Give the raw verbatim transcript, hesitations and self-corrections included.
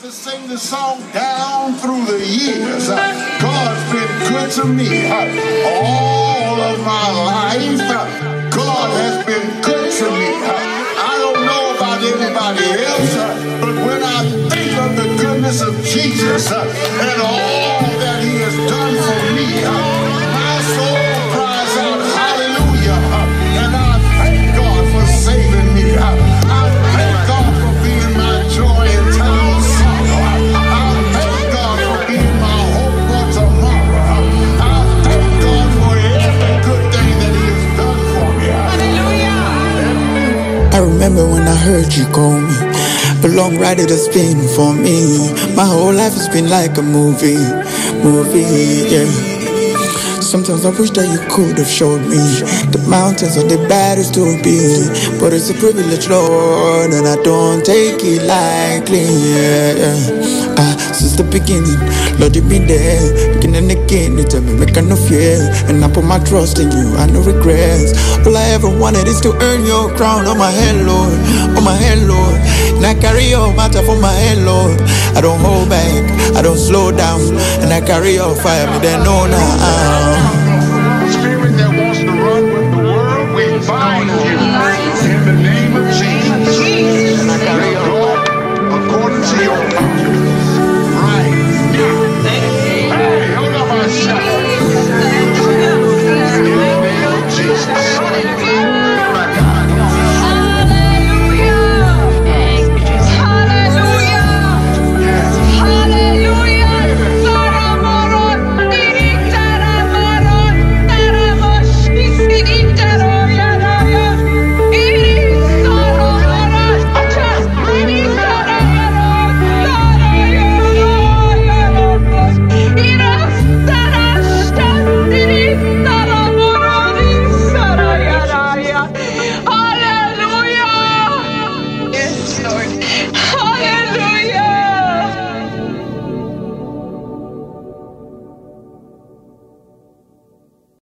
to sing the song down through the years. Uh, God's been good to me. Uh, all of my life, uh, God has been good to me. Uh, I don't know about anybody else, uh, but when I think of the goodness of Jesus uh, and all that he has done for me, uh, my soul cries out, hallelujah. Uh, and I thank God for saving me. Uh, I thank God for being my joy in time of sorrow. I thank God for being my hope for tomorrow. I thank God for every good thing that he has done for me. Hallelujah. I remember when I heard you call me. The long ride it has been for me. My whole life has been like a movie, movie, yeah. Sometimes I wish that you could have showed me the mountains are the baddest to be. But it's a privilege, Lord, and I don't take it lightly, yeah, yeah. Ah, since the beginning, Lord, you've been there. Again and again, you tell me make no fear. And I put my trust in you, I no regrets. All I ever wanted is to earn your crown on my head, Lord, on my head, Lord. And I carry your matter for my head, Lord. I don't hold back, I don't slow down. And I carry your fire, me then know now. Spirit that wants to run with the world, we bind you in the name of Jesus. And I carry your according to your